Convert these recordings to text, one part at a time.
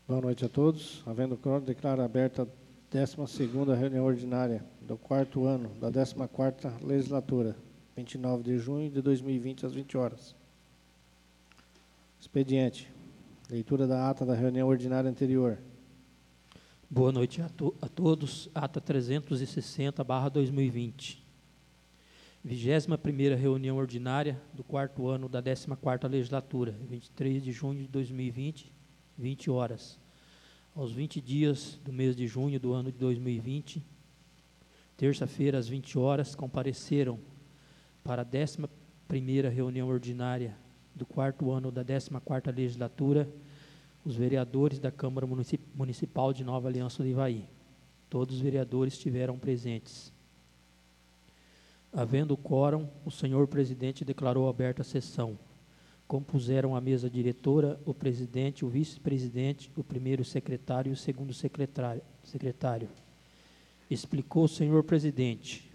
Boa noite a todos. Havendo quórum, declaro aberta a 12ª reunião ordinária do 4º ano da 14ª legislatura, 29 de junho de 2020, às 20 horas. Expediente. Leitura da ata da reunião ordinária anterior. Boa noite a todos. Ata 360/2020. 21ª reunião ordinária do 4º ano da 14ª legislatura, 23 de junho de 2020, 20 horas. Aos 20 dias do mês de junho do ano de 2020, terça-feira, às 20 horas, compareceram para a 11ª reunião ordinária do 4º ano da 14ª legislatura os vereadores da Câmara Municipal de Nova Aliança do Ivaí. Todos os vereadores estiveram presentes. Havendo quórum, o senhor presidente declarou aberta a sessão. Compuseram a mesa diretora o presidente, o vice-presidente, o primeiro secretário e o segundo secretário. Explicou o senhor presidente: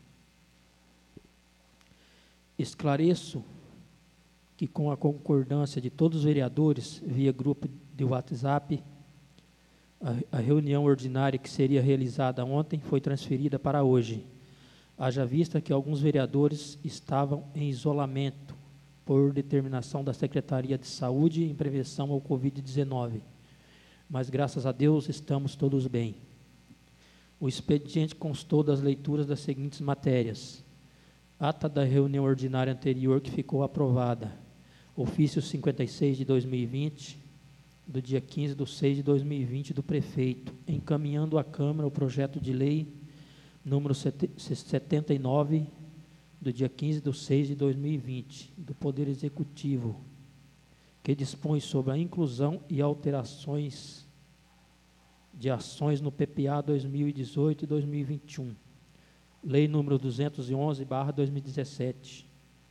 esclareço que, com a concordância de todos os vereadores, via grupo de WhatsApp, a reunião ordinária que seria realizada ontem foi transferida para hoje, haja vista que alguns vereadores estavam em isolamento por determinação da Secretaria de Saúde em prevenção ao Covid-19. Mas, graças a Deus, estamos todos bem. O expediente constou das leituras das seguintes matérias: ata da reunião ordinária anterior que ficou aprovada, ofício 56 de 2020, do dia 15/6/2020 do prefeito, encaminhando à Câmara o projeto de lei número 79, do dia 15/6/2020, do Poder Executivo, que dispõe sobre a inclusão e alterações de ações no PPA 2018 e 2021. Lei número 211/2017.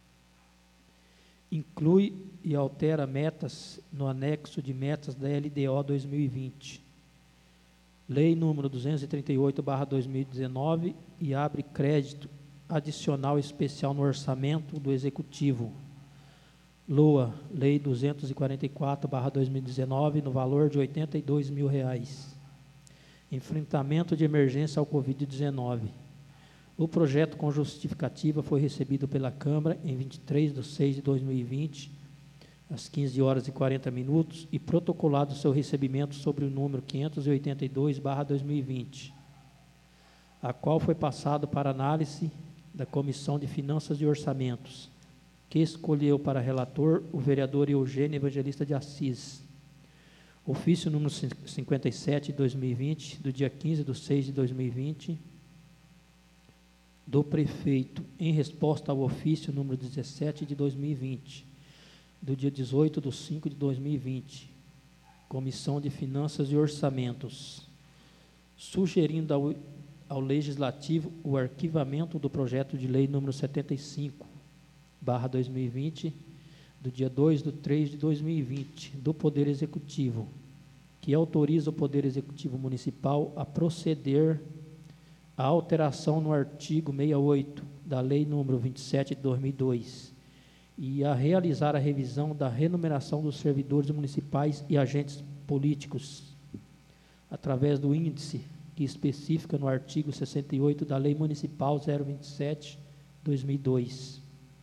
Inclui e altera metas no anexo de metas da LDO 2020. Lei número 238/2019 e abre crédito adicional especial no orçamento do Executivo. LOA, Lei 244/2019, no valor de R$ 82 mil. Enfrentamento de emergência ao Covid-19. O projeto com justificativa foi recebido pela Câmara em 23/6/2020, às 15 horas e 40 minutos, e protocolado seu recebimento sobre o número 582/2020, a qual foi passado para análise da Comissão de Finanças e Orçamentos, que escolheu para relator o vereador Eugênio Evangelista de Assis. Ofício número 57 de 2020, do dia 15/6/2020, do prefeito, em resposta ao ofício número 17 de 2020, do dia 18/5/2020, Comissão de Finanças e Orçamentos, sugerindo ao Legislativo o arquivamento do projeto de lei número 75/2020, do dia 2/3/2020, do Poder Executivo, que autoriza o Poder Executivo Municipal a proceder à alteração no artigo 68 da Lei número 27 de 2002 e a realizar a revisão da remuneração dos servidores municipais e agentes políticos, através do índice que especifica no artigo 68 da Lei Municipal 027/2002.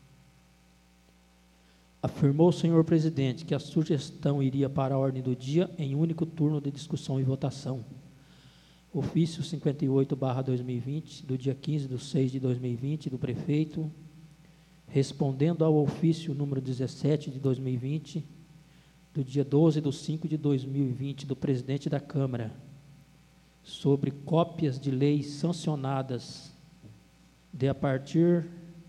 Afirmou o senhor presidente que a sugestão iria para a ordem do dia em único turno de discussão e votação. Ofício 58/2020, do dia 15/6/2020, do prefeito, respondendo ao ofício número 17 de 2020, do dia 12/5/2020, do presidente da Câmara, sobre cópias de leis sancionadas a partir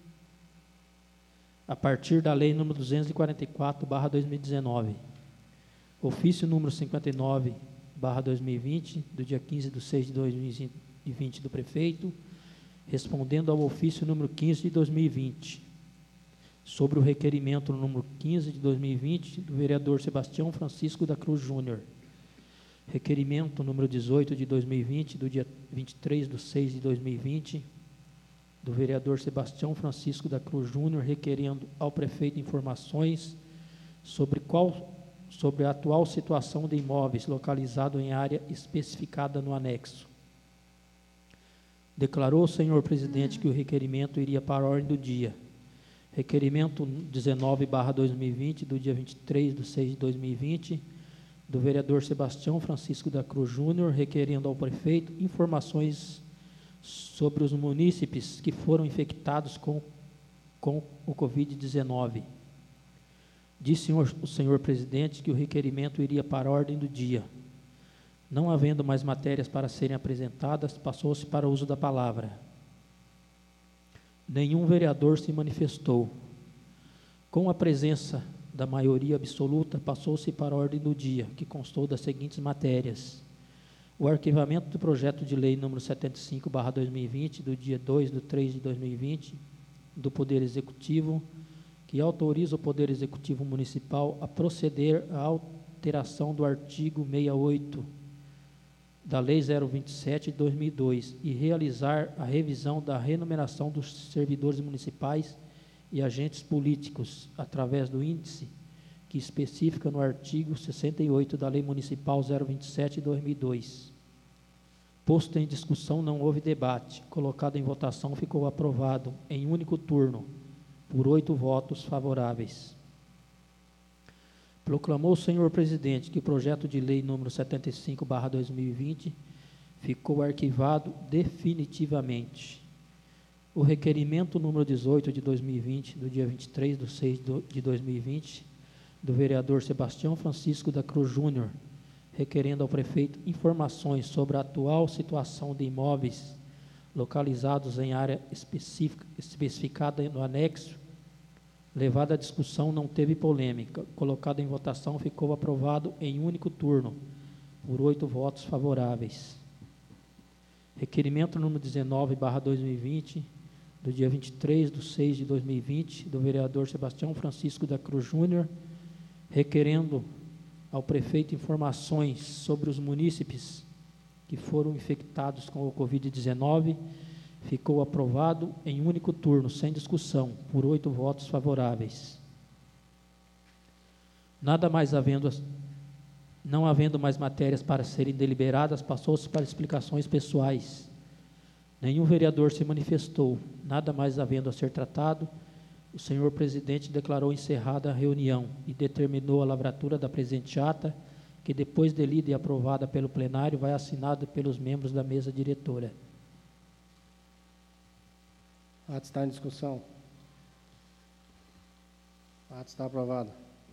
da lei número 244/2019. Ofício número 59/2020, do dia 15/6/2020, do prefeito, respondendo ao ofício número 15 de 2020, sobre o requerimento número 15 de 2020, do vereador Sebastião Francisco da Cruz Júnior. Requerimento número 18 de 2020, do dia 23/6/2020, do vereador Sebastião Francisco da Cruz Júnior, requerendo ao prefeito informações sobre qual sobre a atual situação de imóveis localizados em área especificada no anexo. Declarou o senhor presidente que o requerimento iria para a ordem do dia. Requerimento 19/2020, do dia 23/6/2020, do vereador Sebastião Francisco da Cruz Júnior, requerendo ao prefeito informações sobre os munícipes que foram infectados com o Covid-19. Disse o senhor presidente que o requerimento iria para a ordem do dia. Não havendo mais matérias para serem apresentadas, passou-se para o uso da palavra. Nenhum vereador se manifestou. Com a presença da maioria absoluta, passou-se para a ordem do dia, que constou das seguintes matérias: o arquivamento do projeto de lei número 75/2020, do dia 2/3/2020, do Poder Executivo, que autoriza o Poder Executivo Municipal a proceder à alteração do artigo 68 da Lei 027 de 2002 e realizar a revisão da remuneração dos servidores municipais e agentes políticos, através do índice que especifica no artigo 68 da Lei Municipal 027 de 2002. Posto em discussão, não houve debate. Colocado em votação, ficou aprovado em único turno, por 8 votos favoráveis. Proclamou o senhor presidente que o projeto de lei número 75/2020 ficou arquivado definitivamente. O requerimento número 18 de 2020, do dia 23/6/2020, do vereador Sebastião Francisco da Cruz Júnior, requerendo ao prefeito informações sobre a atual situação de imóveis localizados em área especificada no anexo, levada à discussão, não teve polêmica. Colocado em votação, ficou aprovado em único turno, por 8 votos favoráveis. Requerimento número 19/2020, do dia 23/6/2020, do vereador Sebastião Francisco da Cruz Júnior, requerendo ao prefeito informações sobre os munícipes que foram infectados com o Covid-19, ficou aprovado em único turno, sem discussão, por 8 votos favoráveis. Não havendo mais matérias para serem deliberadas, passou-se para explicações pessoais. Nenhum vereador se manifestou. Nada mais havendo a ser tratado, o senhor presidente declarou encerrada a reunião e determinou a lavratura da presente ata, que depois de lida e aprovada pelo plenário, vai assinada pelos membros da mesa diretora. Ato está em discussão. Ato está aprovado.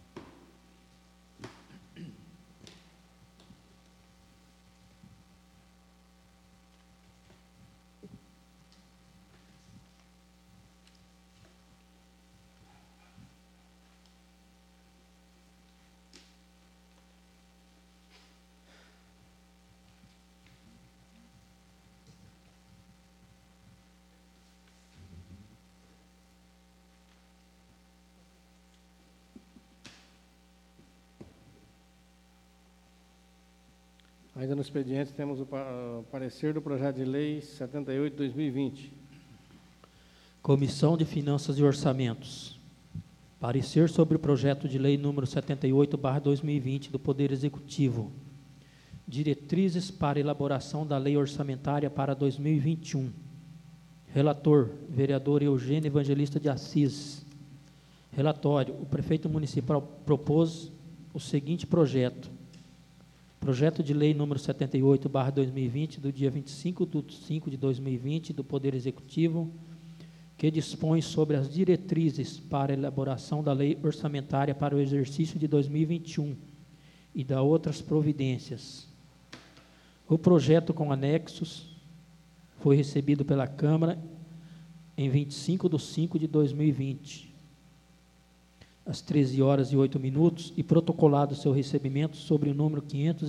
Ainda no expediente temos o parecer do projeto de lei 78/2020. Comissão de Finanças e Orçamentos. Parecer sobre o projeto de lei número 78/2020 do Poder Executivo. Diretrizes para elaboração da lei orçamentária para 2021. Relator, vereador Eugênio Evangelista de Assis. Relatório, o prefeito municipal propôs o seguinte projeto. Projeto de lei número 78/2020, do dia 25/5/2020, do Poder Executivo, que dispõe sobre as diretrizes para a elaboração da lei orçamentária para o exercício de 2021 e da outras providências. O projeto com anexos foi recebido pela Câmara em 25/5/2020. Às 13h08, e protocolado seu recebimento sobre o número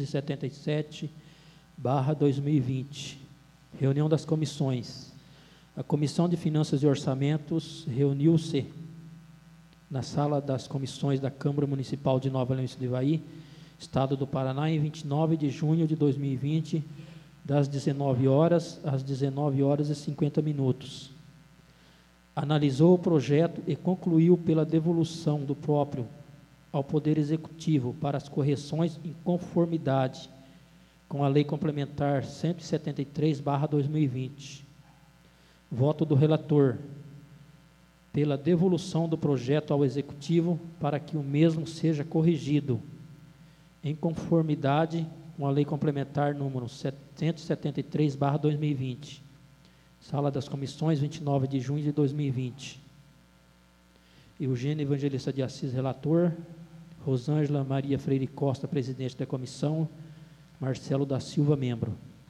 577/2020. Reunião das comissões. A Comissão de Finanças e Orçamentos reuniu-se na sala das comissões da Câmara Municipal de Nova Leônice do Ivaí, Estado do Paraná, em 29 de junho de 2020, das 19h às 19h50. Analisou o projeto e concluiu pela devolução do próprio ao Poder Executivo para as correções em conformidade com a Lei Complementar 173/2020. Voto do relator pela devolução do projeto ao Executivo para que o mesmo seja corrigido em conformidade com a Lei Complementar número 173/2020. Sala das Comissões, 29 de junho de 2020. Eugênio Evangelista de Assis, relator. Rosângela Maria Freire Costa, presidente da comissão. Marcelo da Silva, membro.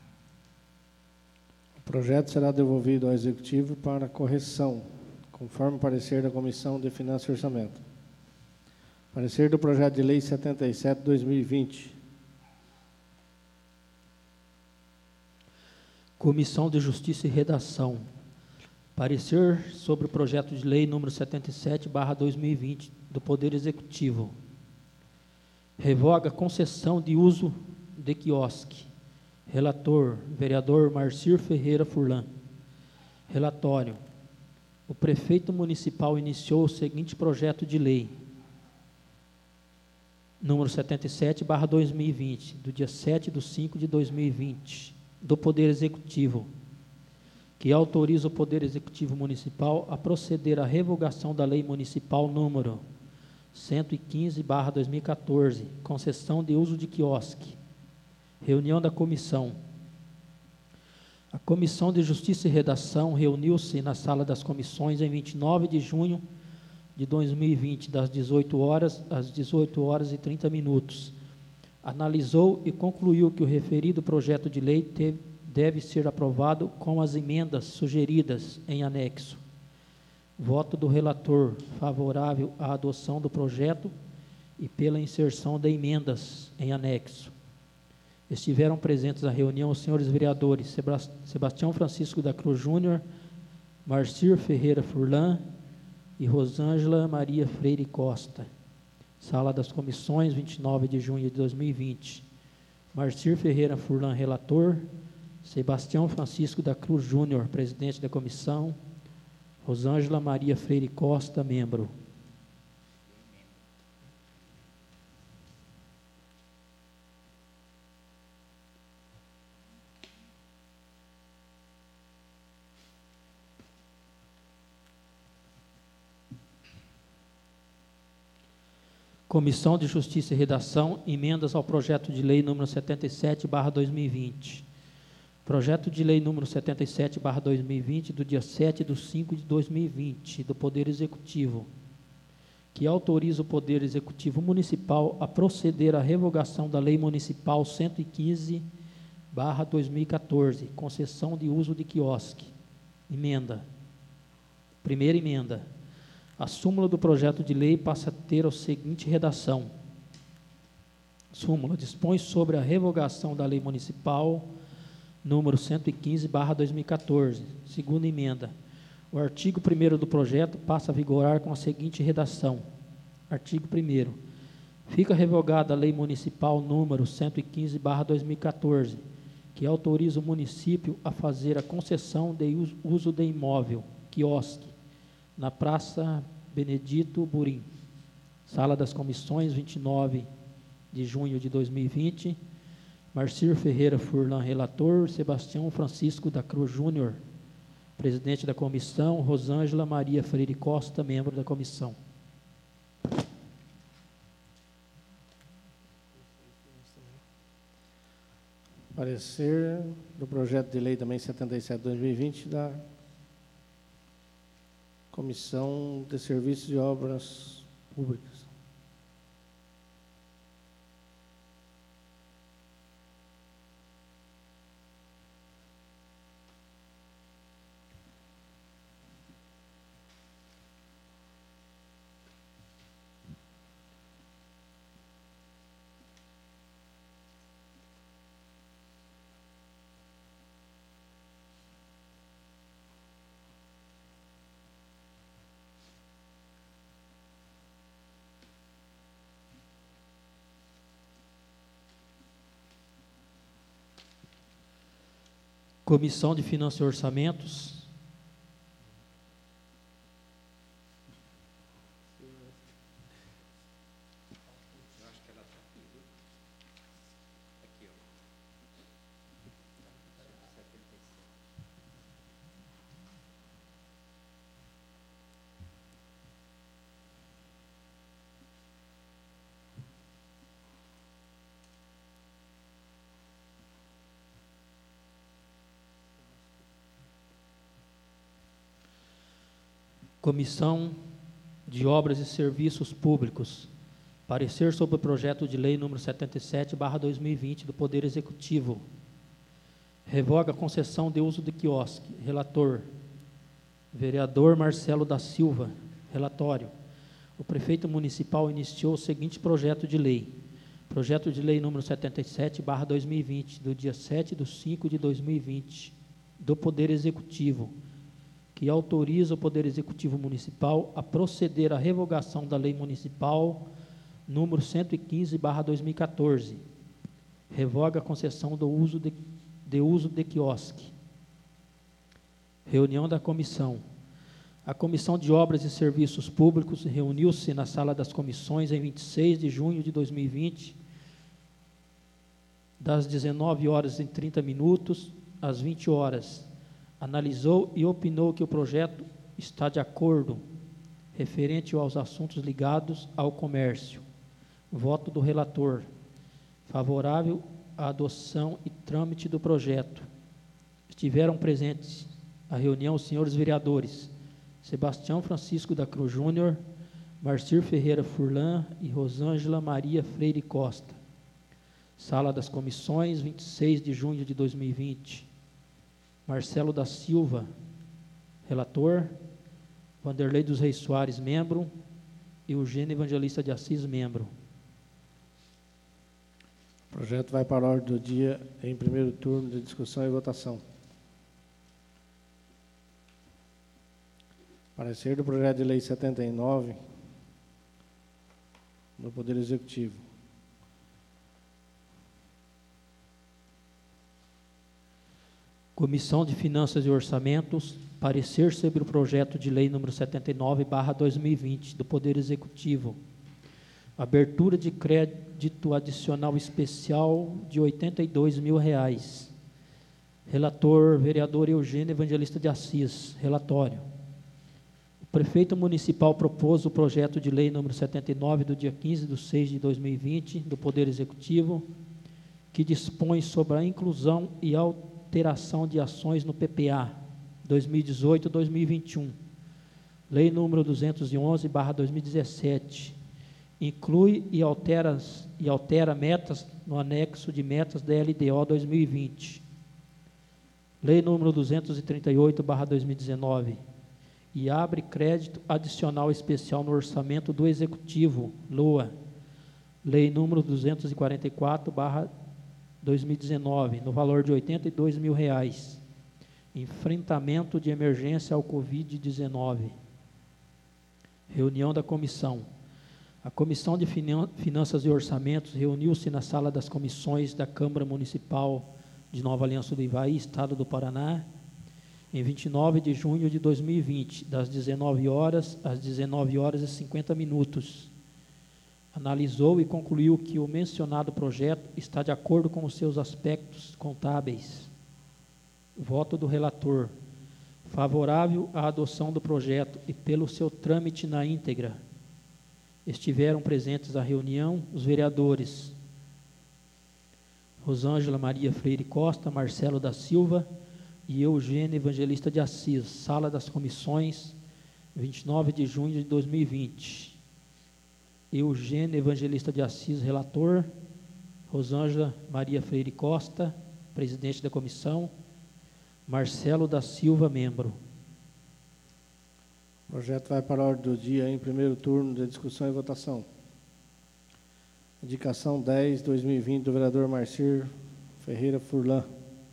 O projeto será devolvido ao Executivo para correção, conforme o parecer da Comissão de Finanças e Orçamento. Parecer do projeto de lei 77/2020. Comissão de Justiça e Redação. Parecer sobre o projeto de lei número 77/2020 do Poder Executivo. Revoga concessão de uso de quiosque. Relator, vereador Marcir Ferreira Furlan. Relatório. O prefeito municipal iniciou o seguinte projeto de lei, número 77/2020, do dia 7/5/2020, do Poder Executivo, que autoriza o Poder Executivo Municipal a proceder à revogação da Lei Municipal número 115/2014, concessão de uso de quiosque. Reunião da comissão. A Comissão de Justiça e Redação reuniu-se na Sala das Comissões em 29 de junho de 2020, das 18 horas às 18h30. Analisou e concluiu que o referido projeto de lei deve ser aprovado com as emendas sugeridas em anexo. Voto do relator favorável à adoção do projeto e pela inserção de emendas em anexo. Estiveram presentes na reunião os senhores vereadores Sebastião Francisco da Cruz Júnior, Marcir Ferreira Furlan e Rosângela Maria Freire Costa. Sala das Comissões, 29 de junho de 2020. Marcir Ferreira Furlan, relator. Sebastião Francisco da Cruz Júnior, presidente da comissão. Rosângela Maria Freire Costa, membro. Comissão de Justiça e Redação, emendas ao projeto de lei número 77/2020. Projeto de lei número 77/2020, do dia 7/5/2020, do Poder Executivo, que autoriza o Poder Executivo Municipal a proceder à revogação da Lei Municipal 115/2014, concessão de uso de quiosque. Emenda. Primeira emenda. A súmula do projeto de lei passa a ter a seguinte redação. Súmula dispõe sobre a revogação da Lei Municipal número 115/2014. Segunda emenda. O artigo 1º do projeto passa a vigorar com a seguinte redação. Artigo 1º. Fica revogada a Lei Municipal número 115/2014, que autoriza o município a fazer a concessão de uso de imóvel, quiosque, na Praça Benedito Burim. Sala das Comissões, 29 de junho de 2020. Marcir Ferreira Furlan, relator. Sebastião Francisco da Cruz Júnior, presidente da comissão. Rosângela Maria Freire Costa, membro da comissão. Parecer do projeto de lei também 77/2020 da Comissão de Serviços e Obras Públicas. Comissão de Finanças e Orçamentos. Comissão de Obras e Serviços Públicos. Parecer sobre o projeto de lei número 77/2020 do Poder Executivo. Revoga a concessão de uso de quiosque. Relator, vereador Marcelo da Silva. Relatório. O prefeito municipal iniciou o seguinte projeto de lei. Projeto de lei número 77/2020, do dia 7/5/2020, do Poder Executivo, que autoriza o Poder Executivo Municipal a proceder à revogação da Lei Municipal número 115/2014. Revoga a concessão do uso de quiosque. Reunião da comissão. A Comissão de Obras e Serviços Públicos reuniu-se na Sala das Comissões em 26 de junho de 2020, das 19h30 às 20h. Analisou e opinou que o projeto está de acordo, referente aos assuntos ligados ao comércio. Voto do relator. Favorável à adoção e trâmite do projeto. Estiveram presentes à reunião os senhores vereadores Sebastião Francisco da Cruz Júnior, Marcir Ferreira Furlan e Rosângela Maria Freire Costa. Sala das Comissões, 26 de junho de 2020. Marcelo da Silva, relator. Vanderlei dos Reis Soares, membro. Eugênio Evangelista de Assis, membro. O projeto vai para a ordem do dia em primeiro turno de discussão e votação. Parecer do projeto de lei 79 do Poder Executivo. Comissão de Finanças e Orçamentos, parecer sobre o projeto de lei número 79/2020 do Poder Executivo. Abertura de crédito adicional especial de R$ 82.000. Relator, vereador Eugênio Evangelista de Assis. Relatório. O prefeito municipal propôs o projeto de lei número 79 do dia 15/6/2020 do Poder Executivo, que dispõe sobre a inclusão e alteração de ações no PPA 2018-2021. Lei número 211/2017. Inclui e altera metas no anexo de metas da LDO 2020. Lei número 238/2019. E abre crédito adicional especial no orçamento do Executivo, LOA. Lei número 244/2019, no valor de R$ 82.000. Enfrentamento de emergência ao Covid-19. Reunião da comissão. A Comissão de Finanças e Orçamentos reuniu-se na Sala das Comissões da Câmara Municipal de Nova Aliança do Ivaí, Estado do Paraná, em 29 de junho de 2020, das 19h às 19h50. Analisou e concluiu que o mencionado projeto está de acordo com os seus aspectos contábeis. Voto do relator. Favorável à adoção do projeto e pelo seu trâmite na íntegra. Estiveram presentes à reunião os vereadores Rosângela Maria Freire Costa, Marcelo da Silva e Eugênio Evangelista de Assis. Sala das Comissões, 29 de junho de 2020. Eugênio Evangelista de Assis, relator. Rosângela Maria Freire Costa, presidente da comissão. Marcelo da Silva, membro. O projeto vai para a ordem do dia em primeiro turno de discussão e votação. Indicação 10/2020 do vereador Marcir Ferreira Furlan.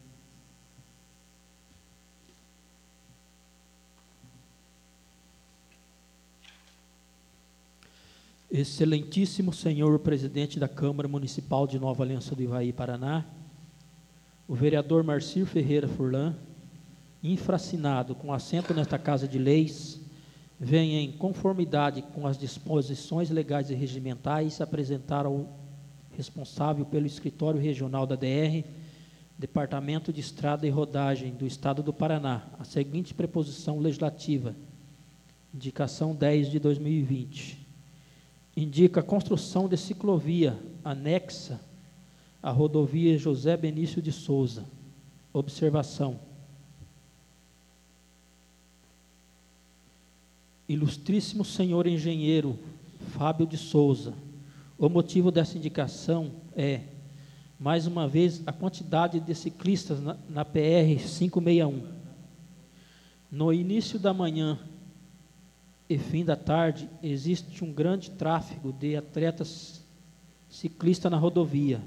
Excelentíssimo senhor presidente da Câmara Municipal de Nova Aliança do Ivaí, Paraná, o vereador Marcir Ferreira Furlan, infracinado com assento nesta Casa de Leis, vem em conformidade com as disposições legais e regimentais apresentar ao responsável pelo Escritório Regional da DR, Departamento de Estrada e Rodagem do Estado do Paraná, a seguinte preposição legislativa. Indicação 10/2020. Indica a construção de ciclovia anexa à rodovia José Benício de Souza. Observação. Ilustríssimo senhor engenheiro Fábio de Souza, o motivo dessa indicação é, mais uma vez, a quantidade de ciclistas na PR 561. No início da manhã e fim da tarde, existe um grande tráfego de atletas ciclistas na rodovia,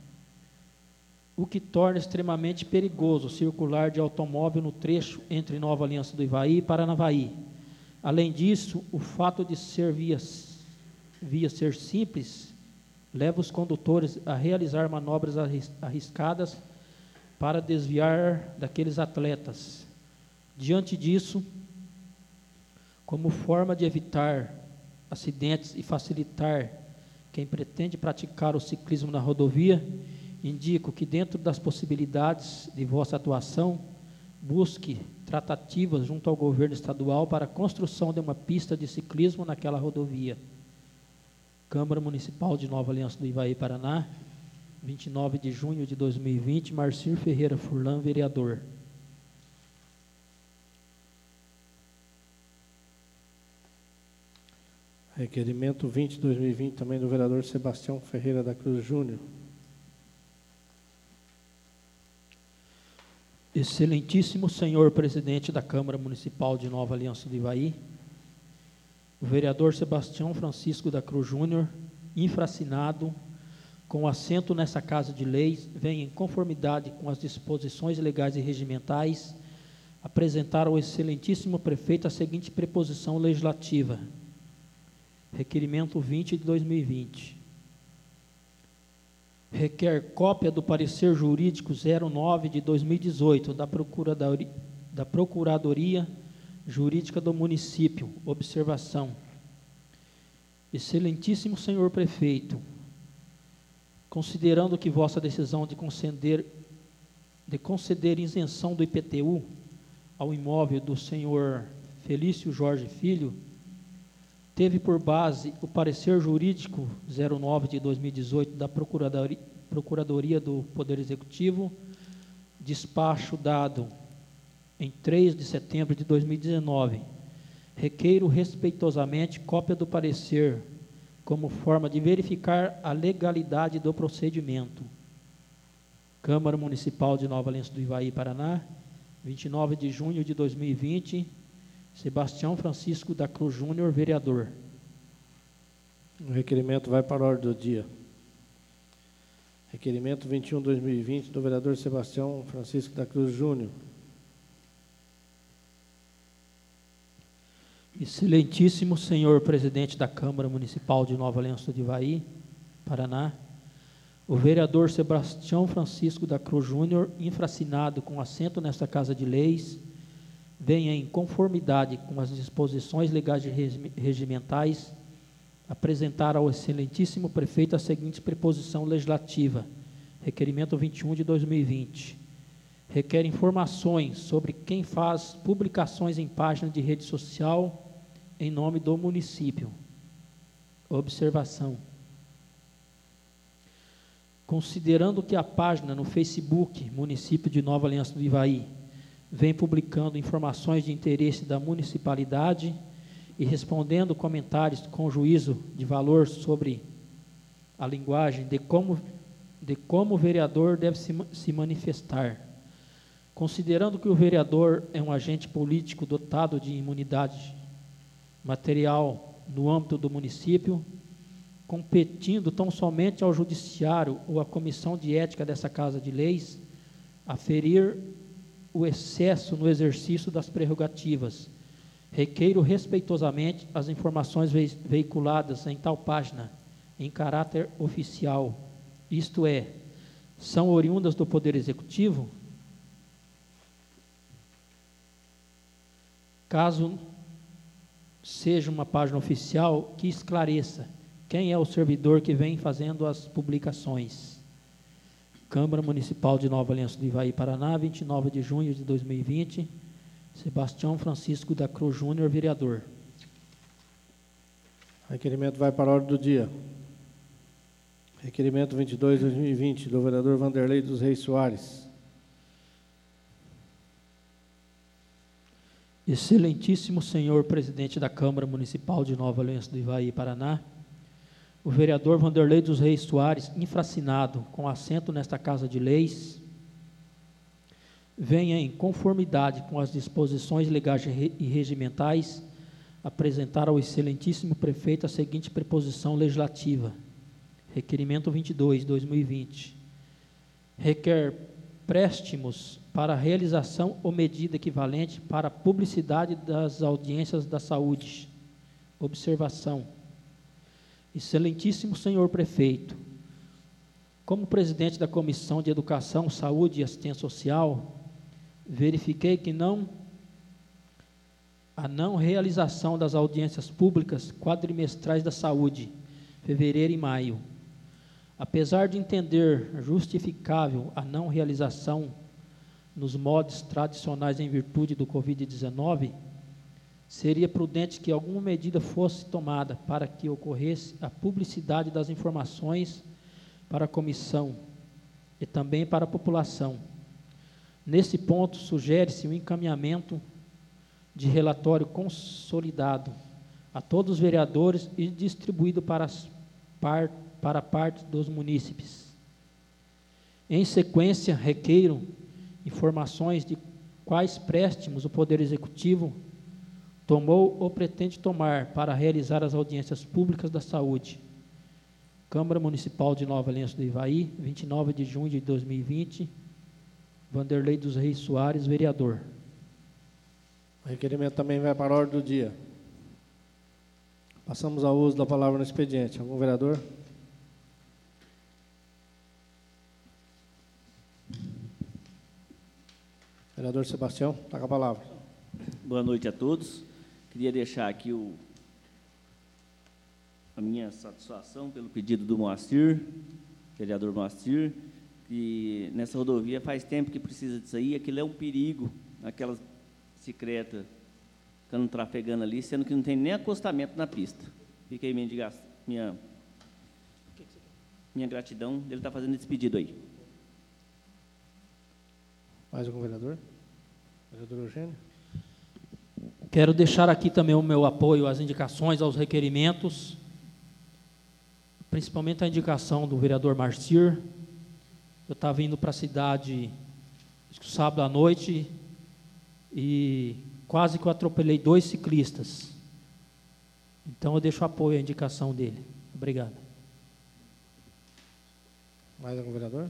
o que torna extremamente perigoso circular de automóvel no trecho entre Nova Aliança do Ivaí e Paranavaí. Além disso, o fato de ser via ser simples leva os condutores a realizar manobras arriscadas para desviar daqueles atletas. Diante disso, como forma de evitar acidentes e facilitar quem pretende praticar o ciclismo na rodovia, indico que, dentro das possibilidades de vossa atuação, busque tratativas junto ao governo estadual para a construção de uma pista de ciclismo naquela rodovia. Câmara Municipal de Nova Aliança do Ivaí, Paraná, 29 de junho de 2020, Marcir Ferreira Furlan, vereador. Requerimento 20/2020, também do vereador Sebastião Ferreira da Cruz Júnior. Excelentíssimo senhor presidente da Câmara Municipal de Nova Aliança do Ivaí, o vereador Sebastião Francisco da Cruz Júnior, infraassinado, com assento nessa Casa de Leis, vem em conformidade com as disposições legais e regimentais, apresentar ao excelentíssimo prefeito a seguinte preposição legislativa. Requerimento 20 de 2020. Requer cópia do parecer jurídico 09 de 2018 da Procuradoria Jurídica do Município. Observação. Excelentíssimo senhor prefeito, considerando que vossa decisão de conceder isenção do IPTU ao imóvel do senhor Felício Jorge Filho, teve por base o parecer jurídico 09 de 2018 da Procuradoria do Poder Executivo, despacho dado em 3 de setembro de 2019. Requeiro respeitosamente cópia do parecer, como forma de verificar a legalidade do procedimento. Câmara Municipal de Nova Aliança do Ivaí, Paraná, 29 de junho de 2020, Sebastião Francisco da Cruz Júnior, vereador. O requerimento vai para a ordem do dia. Requerimento 21/2020, do vereador Sebastião Francisco da Cruz Júnior. Excelentíssimo senhor presidente da Câmara Municipal de Nova Aliança do Ivaí, Paraná, o vereador Sebastião Francisco da Cruz Júnior, infraassinado com assento nesta Casa de Leis, venha em conformidade com as disposições legais e regimentais, apresentar ao excelentíssimo prefeito a seguinte preposição legislativa. Requerimento 21 de 2020. Requer informações sobre quem faz publicações em página de rede social em nome do município. Observação. Considerando que a página no Facebook, Município de Nova Aliança do Ivaí, vem publicando informações de interesse da municipalidade e respondendo comentários com juízo de valor sobre a linguagem de como o vereador deve se manifestar. Considerando que o vereador é um agente político dotado de imunidade material no âmbito do município, competindo tão somente ao judiciário ou à comissão de ética dessa Casa de Leis, aferir o excesso no exercício das prerrogativas. Requeiro respeitosamente as informações veiculadas em tal página, em caráter oficial, isto é, são oriundas do Poder Executivo? Caso seja uma página oficial, que esclareça quem é o servidor que vem fazendo as publicações. Câmara Municipal de Nova Aliança do Ivaí, Paraná, 29 de junho de 2020, Sebastião Francisco da Cruz Júnior, vereador. Requerimento vai para a ordem do dia. Requerimento 22/2020, do vereador Vanderlei dos Reis Soares. Excelentíssimo senhor presidente da Câmara Municipal de Nova Aliança do Ivaí, Paraná, o vereador Vanderlei dos Reis Soares, infracinado, com assento nesta Casa de Leis, venha, em conformidade com as disposições legais e regimentais, apresentar ao excelentíssimo prefeito a seguinte preposição legislativa. Requerimento 22, 2020. Requer préstimos para realização ou medida equivalente para a publicidade das audiências da saúde. Observação. Excelentíssimo senhor prefeito, como presidente da Comissão de Educação, Saúde e Assistência Social, verifiquei que a não realização das audiências públicas quadrimestrais da saúde, fevereiro e maio, apesar de entender justificável a não realização nos modos tradicionais em virtude do Covid-19, seria prudente que alguma medida fosse tomada para que ocorresse a publicidade das informações para a comissão e também para a população. Nesse ponto, sugere-se o encaminhamento de relatório consolidado a todos os vereadores e distribuído para a parte dos munícipes. Em sequência, requeiro informações de quais préstimos o Poder Executivo tomou ou pretende tomar para realizar as audiências públicas da saúde. Câmara Municipal de Nova Aliança do Ivaí, 29 de junho de 2020, Vanderlei dos Reis Soares, vereador. O requerimento também vai para a ordem do dia. Passamos ao uso da palavra no expediente. Algum vereador? Vereador Sebastião, está com a palavra. Boa noite a todos. Queria deixar aqui a minha satisfação pelo pedido do Moacir, vereador Moacir, que nessa rodovia faz tempo que precisa disso aí. Aquilo é um perigo, aquela bicicleta ficando trafegando ali, sendo que não tem nem acostamento na pista. Fica aí minha gratidão dele estar fazendo esse pedido aí. Mais algum vereador? Vereador Eugênio? Quero deixar aqui também o meu apoio às indicações, aos requerimentos, principalmente a indicação do vereador Marcir. Eu estava indo para a cidade, acho que sábado à noite, e quase que eu atropelei 2 ciclistas. Então, eu deixo apoio à indicação dele. Obrigado. Mais algum vereador?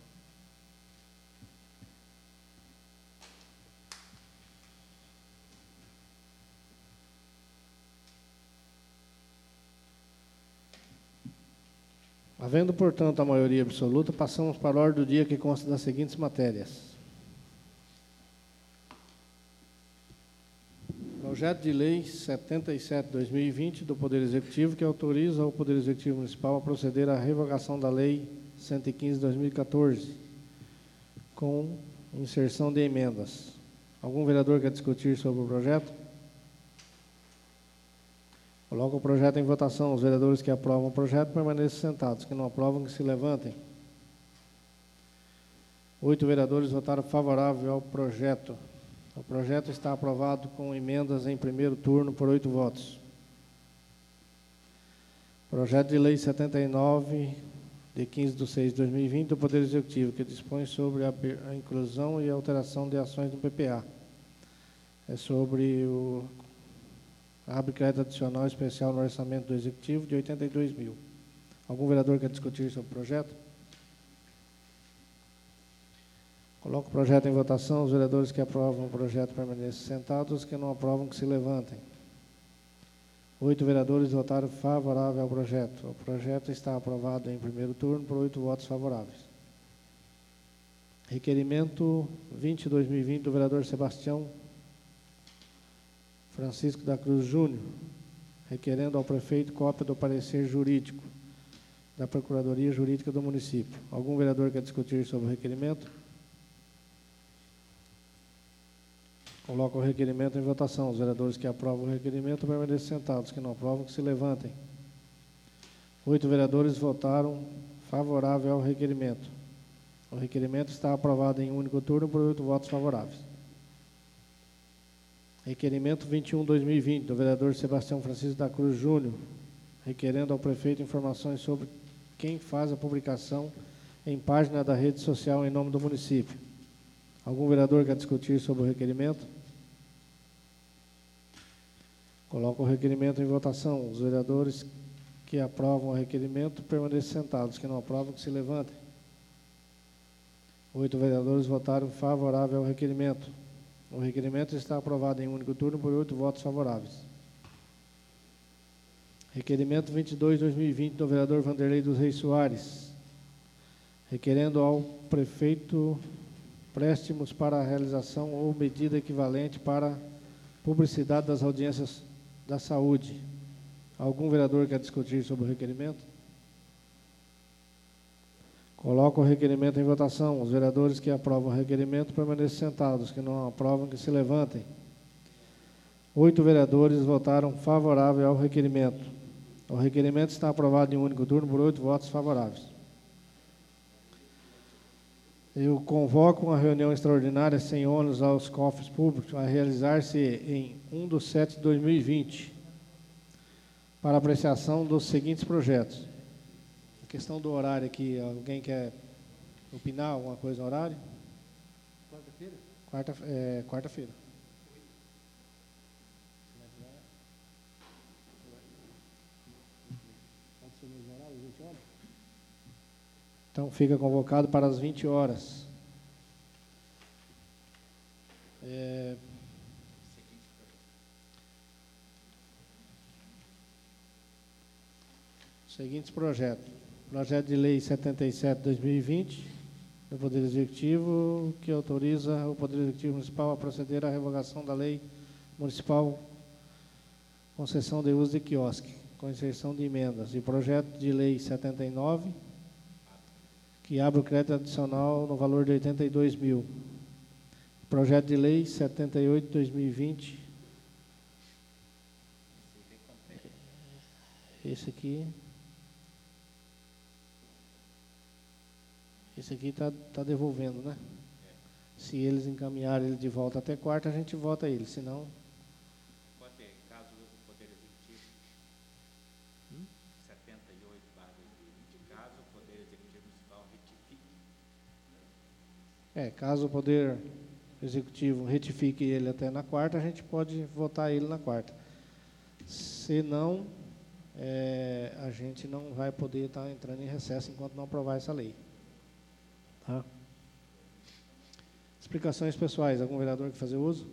Havendo, portanto, a maioria absoluta, passamos para a ordem do dia, que consta das seguintes matérias. Projeto de Lei 77/2020 do Poder Executivo, que autoriza o Poder Executivo Municipal a proceder à revogação da Lei 115/2014, com inserção de emendas. Algum vereador quer discutir sobre o projeto? Coloco o projeto em votação. Os vereadores que aprovam o projeto permaneçam sentados. Que não aprovam, que se levantem. 8 vereadores votaram favorável ao projeto. O projeto está aprovado com emendas em primeiro turno por 8 votos. Projeto de Lei 79, de 15/6/2020, do Poder Executivo, que dispõe sobre a inclusão e alteração de ações do PPA. É sobre abre crédito adicional especial no orçamento do Executivo de 82 mil. Algum vereador quer discutir sobre o projeto? Coloco o projeto em votação. Os vereadores que aprovam o projeto permaneçam sentados. Os que não aprovam, que se levantem. 8 vereadores votaram favorável ao projeto. O projeto está aprovado em primeiro turno por 8 votos favoráveis. Requerimento 20/2020 do vereador Sebastião Francisco da Cruz Júnior, requerendo ao prefeito cópia do parecer jurídico da Procuradoria Jurídica do município. Algum vereador quer discutir sobre o requerimento? Coloco o requerimento em votação. Os vereadores que aprovam o requerimento permanecem sentados. Que não aprovam, que se levantem. 8 vereadores votaram favorável ao requerimento. O requerimento está aprovado em único turno por 8 votos favoráveis. Requerimento 21/2020, do vereador Sebastião Francisco da Cruz Júnior, requerendo ao prefeito informações sobre quem faz a publicação em página da rede social em nome do município. Algum vereador quer discutir sobre o requerimento? Coloco o requerimento em votação. Os vereadores que aprovam o requerimento permaneçam sentados. Que não aprovam, que se levantem. 8 vereadores votaram favorável ao requerimento. O requerimento está aprovado em único turno por 8 votos favoráveis. Requerimento 22/2020, do vereador Vanderlei dos Reis Soares, requerendo ao prefeito préstimos para a realização ou medida equivalente para publicidade das audiências da saúde. Algum vereador quer discutir sobre o requerimento? Coloco o requerimento em votação. Os vereadores que aprovam o requerimento permanecem sentados. Que não aprovam, que se levantem. 8 vereadores votaram favorável ao requerimento. O requerimento está aprovado em único turno por 8 votos favoráveis. Eu convoco uma reunião extraordinária sem ônus aos cofres públicos a realizar-se em 1/7/2020 para apreciação dos seguintes projetos. A questão do horário aqui, alguém quer opinar alguma coisa no horário? Quarta-feira? Quarta-feira. Então, fica convocado para as 20 horas. Seguintes projetos. Projeto de Lei 77/2020, do Poder Executivo, que autoriza o Poder Executivo Municipal a proceder à revogação da Lei Municipal Concessão de Uso de Quiosque, com inserção de emendas. E projeto de Lei 79, que abre o crédito adicional no valor de 82 mil. Projeto de Lei 78/2020. Esse aqui está devolvendo, né? Se eles encaminharem ele de volta até quarta, a gente vota ele, senão... Pode ter, caso o Poder Executivo 78/2020, caso o Poder Executivo Municipal retifique. Caso o Poder Executivo retifique ele até na quarta, a gente pode votar ele na quarta. Se não, a gente não vai poder estar entrando em recesso enquanto não aprovar essa lei. Tá? Explicações pessoais. Algum vereador que fazer uso?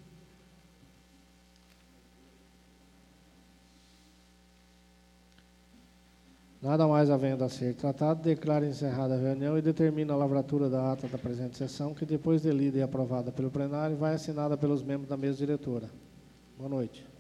Nada mais havendo a ser tratado, declaro encerrada a reunião e determino a lavratura da ata da presente sessão, que depois de lida e aprovada pelo plenário, vai assinada pelos membros da mesa diretora. Boa noite.